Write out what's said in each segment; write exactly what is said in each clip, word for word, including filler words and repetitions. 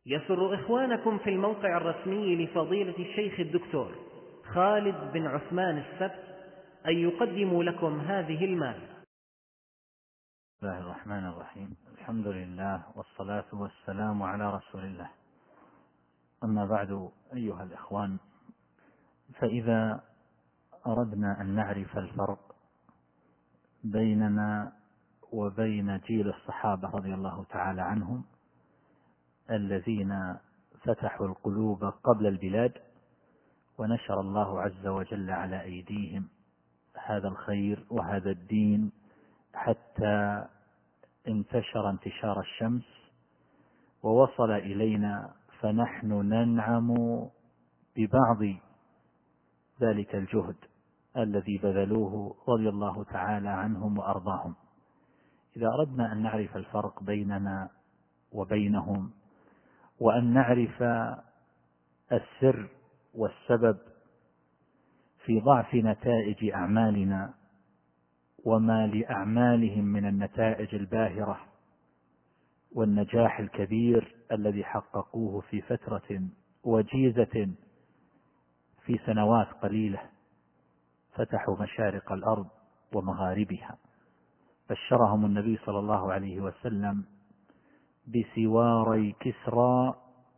يسر إخوانكم في الموقع الرسمي لفضيلة الشيخ الدكتور خالد بن عثمان السبت أن يقدموا لكم هذه المادة. بسم الله الرحمن الرحيم. الحمد لله والصلاة والسلام على رسول الله. أما بعد، أيها الإخوان، فإذا أردنا أن نعرف الفرق بيننا وبين جيل الصحابة رضي الله تعالى عنهم الذين فتحوا القلوب قبل البلاد، ونشر الله عز وجل على أيديهم هذا الخير وهذا الدين حتى انتشر انتشار الشمس ووصل إلينا، فنحن ننعم ببعض ذلك الجهد الذي بذلوه رضي الله تعالى عنهم وأرضاهم. إذا أردنا أن نعرف الفرق بيننا وبينهم وأن نعرف السر والسبب في ضعف نتائج أعمالنا وما لأعمالهم من النتائج الباهرة والنجاح الكبير الذي حققوه في فترة وجيزة، في سنوات قليلة فتحوا مشارق الأرض ومغاربها، بشرهم النبي صلى الله عليه وسلم بسواري كسرى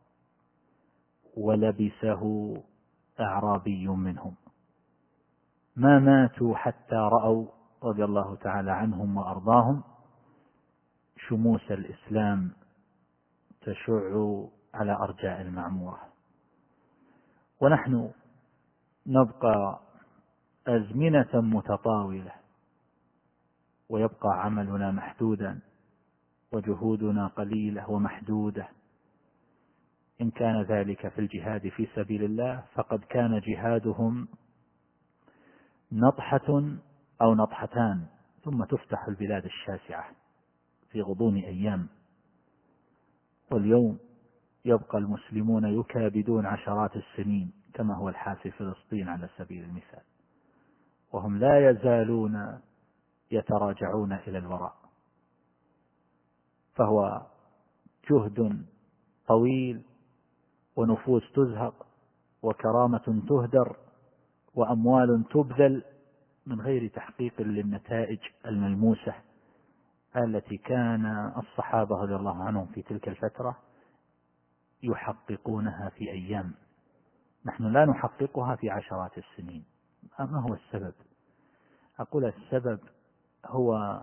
ولبسه أعرابي منهم، ما ماتوا حتى رأوا رضي الله تعالى عنهم وأرضاهم شموس الإسلام تشع على أرجاء المعمورة. ونحن نبقى أزمنة متطاولة ويبقى عملنا محدودا وجهودنا قليلة ومحدودة. إن كان ذلك في الجهاد في سبيل الله فقد كان جهادهم نطحة أو نطحتان ثم تفتح البلاد الشاسعة في غضون أيام، واليوم يبقى المسلمون يكابدون عشرات السنين كما هو الحال في فلسطين على سبيل المثال، وهم لا يزالون يتراجعون إلى الوراء. فهو جهد طويل ونفوس تزهق وكرامة تهدر وأموال تبذل من غير تحقيق للنتائج الملموسة التي كان الصحابة رضي الله عنهم في تلك الفترة يحققونها في أيام. نحن لا نحققها في عشرات السنين. ما هو السبب؟ أقول السبب هو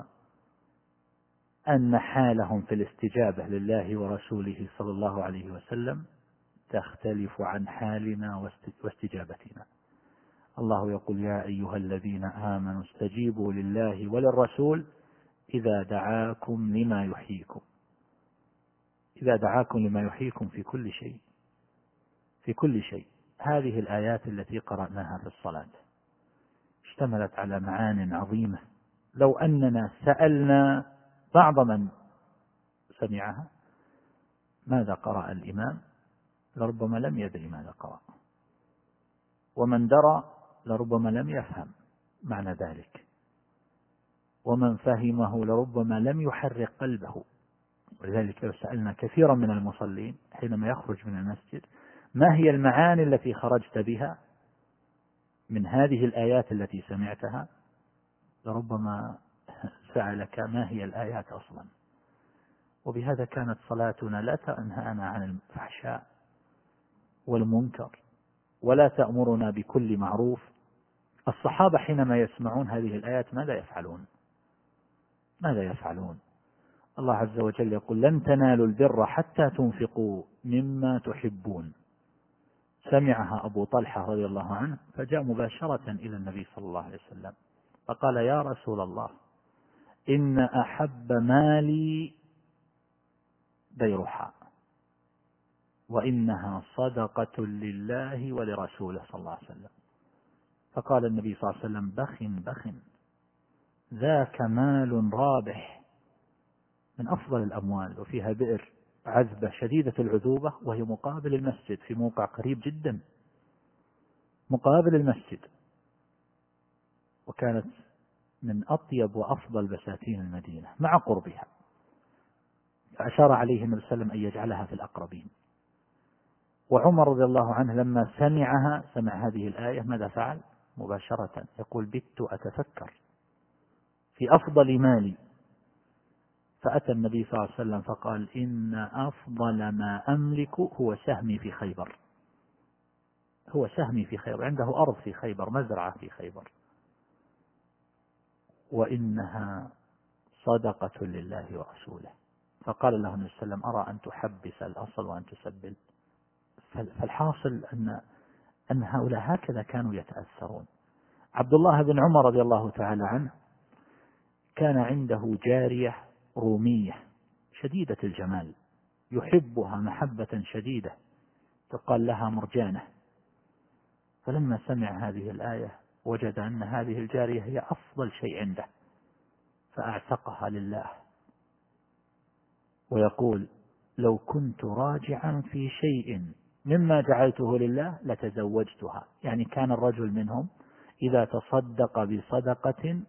أن حالهم في الاستجابة لله ورسوله صلى الله عليه وسلم تختلف عن حالنا واستجابتنا. الله يقول: يا أيها الذين آمنوا استجيبوا لله وللرسول إذا دعاكم لما يحييكم. إذا دعاكم لما يحييكم في كل شيء، في كل شيء. هذه الآيات التي قرأناها في الصلاة اشتملت على معان عظيمة، لو أننا سألنا بعض من سمعها ماذا قرأ الإمام لربما لم يدري ماذا قرأ، ومن درى لربما لم يفهم معنى ذلك، ومن فهمه لربما لم يحرك قلبه. ولذلك لو سألنا كثيرا من المصلين حينما يخرج من المسجد ما هي المعاني التي خرجت بها من هذه الآيات التي سمعتها، لربما سألك ما هي الآيات أصلا. وبهذا كانت صلاتنا لا تنهانا عن الفحشاء والمنكر ولا تأمرنا بكل معروف. الصحابة حينما يسمعون هذه الآيات ماذا يفعلون؟ ماذا يفعلون؟ الله عز وجل يقول: لن تنالوا البر حتى تنفقوا مما تحبون. سمعها أبو طلحة رضي الله عنه فجاء مباشرة إلى النبي صلى الله عليه وسلم فقال: يا رسول الله، إن أحب مالي بيرحاء وإنها صدقة لله ولرسوله صلى الله عليه وسلم. فقال النبي صلى الله عليه وسلم: بخ بخ، ذاك مال رابح من أفضل الأموال، وفيها بئر عذبة شديدة العذوبة وهي مقابل المسجد في موقع قريب جدا مقابل المسجد، وكانت من أطيب وأفضل بساتين المدينة مع قربها. فأشار عليه النبي صلى الله عليه وسلم أن يجعلها في الأقربين. وعمر رضي الله عنه لما سمعها سمع هذه الآية ماذا فعل؟ مباشرة يقول: بت أتفكر في أفضل مالي. فأتى النبي صلى الله عليه وسلم فقال: إن أفضل ما أملك هو سهمي في خيبر، هو سهمي في خيبر، عنده أرض في خيبر، مزرعة في خيبر، وإنها صدقة لله ورسوله. فقال له النبي صلى الله عليه وسلم: أرى أن تحبس الأصل وأن تسبل. فالحاصل أن أن هؤلاء هكذا كانوا يتأثرون. عبد الله بن عمر رضي الله تعالى عنه كان عنده جارية رومية شديدة الجمال، يحبها محبة شديدة، تقال لها مرجانة. فلما سمع هذه الآية وجد أن هذه الجارية هي أفضل شيء عنده، فأعتقها لله، ويقول: لو كنت راجعا في شيء مما جعلته لله لتزوجتها. يعني كان الرجل منهم إذا تصدق بصدقة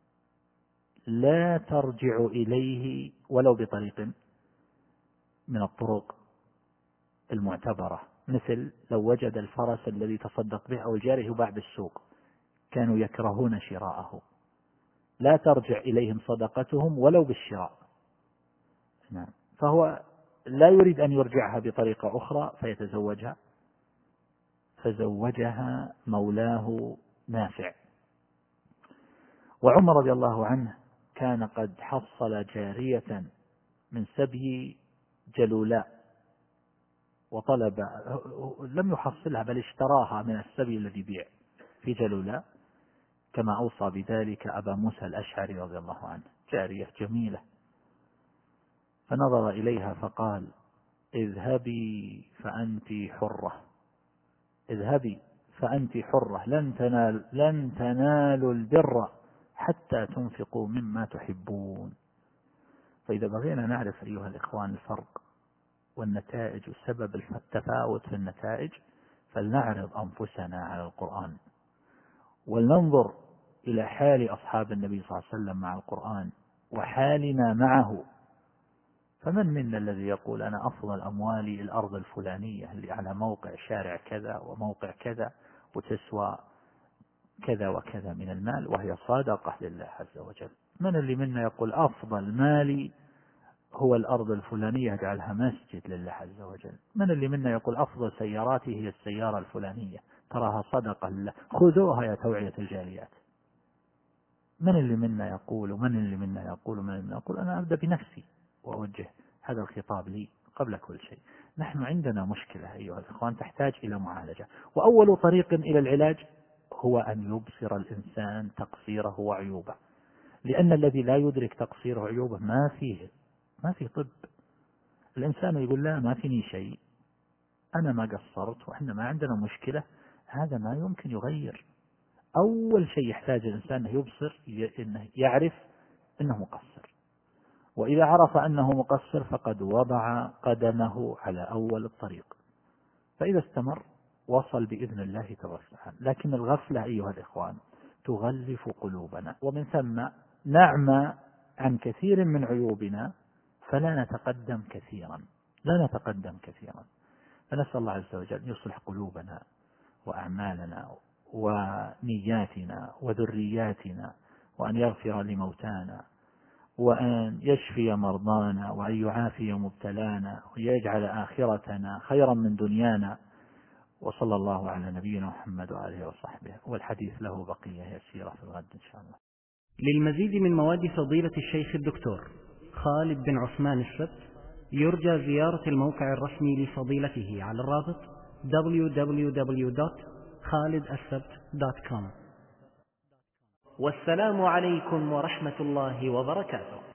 لا ترجع إليه ولو بطريق من الطرق المعتبرة، مثل لو وجد الفرس الذي تصدق به أو الجارية يباع بالسوق كانوا يكرهون شراءه، لا ترجع إليهم صدقتهم ولو بالشراء. نعم. فهو لا يريد أن يرجعها بطريقة أخرى فيتزوجها، فزوجها مولاه نافع. وعمر رضي الله عنه كان قد حصل جارية من سبي جلولاء وطلب، لم يحصلها بل اشتراها من السبي الذي بيع في جلولاء، كما أوصى بذلك أبا موسى الأشعري رضي الله عنه، جارية جميلة. فنظر إليها فقال: اذهبي فأنت حرة، اذهبي فأنت حرة، لن تنال لن تنالوا البر حتى تنفقوا مما تحبون. فإذا بغينا نعرف أيها الإخوان الفرق والنتائج وسبب التفاوت في النتائج، فلنعرض أنفسنا على القرآن ولننظر إلى حال أصحاب النبي صلى الله عليه وسلم مع القرآن وحالنا معه. فمن منا الذي يقول: أنا أفضل أموالي الأرض الفلانية اللي على موقع شارع كذا وموقع كذا وتسوى كذا وكذا من المال وهي صادقة لله عز وجل؟ من اللي منا يقول: أفضل مالي هو الأرض الفلانية أجعلها مسجد لله عز وجل؟ من اللي منا يقول: أفضل سياراتي هي السيارة الفلانية تراها صدقة لله، خذوها يا توعية الجاليات؟ من اللي منا يقول ومن اللي منا يقول ومن اللي منا يقول؟ أنا أبدأ بنفسي وأوجه هذا الخطاب لي قبل كل شيء. نحن عندنا مشكلة أيها الإخوان تحتاج إلى معالجة، وأول طريق إلى العلاج هو أن يبصر الإنسان تقصيره وعيوبه، لأن الذي لا يدرك تقصيره وعيوبه ما فيه ما فيه طب. الإنسان يقول: لا ما فيني شيء، أنا ما قصرت وإحنا ما عندنا مشكلة، هذا ما يمكن يغير. أول شيء يحتاج الإنسان أنه يبصر، إنه يعرف أنه مقصر، وإذا عرف أنه مقصر فقد وضع قدمه على أول الطريق، فإذا استمر وصل بإذن الله تبارك وتعالى. لكن الغفلة أيها الإخوان تغلف قلوبنا، ومن ثم نعمى عن كثير من عيوبنا فلا نتقدم كثيرا لا نتقدم كثيرا فنسأل الله عز وجل أن يصلح قلوبنا وأعمالنا ونياتنا وذرياتنا، وأن يغفر لموتانا، وأن يشفي مرضانا، وأن يعافي مبتلانا، ويجعل آخرتنا خيرا من دنيانا. وصلى الله على نبينا محمد وآله وصحبه، والحديث له بقية يسيرة في الغد إن شاء الله. للمزيد من مواد فضيلة الشيخ الدكتور خالد بن عثمان السبت يرجى زيارة الموقع الرسمي لفضيلته على الرابط دبليو دبليو دبليو دوت خالد السبت دوت كوم. والسلام عليكم ورحمة الله وبركاته.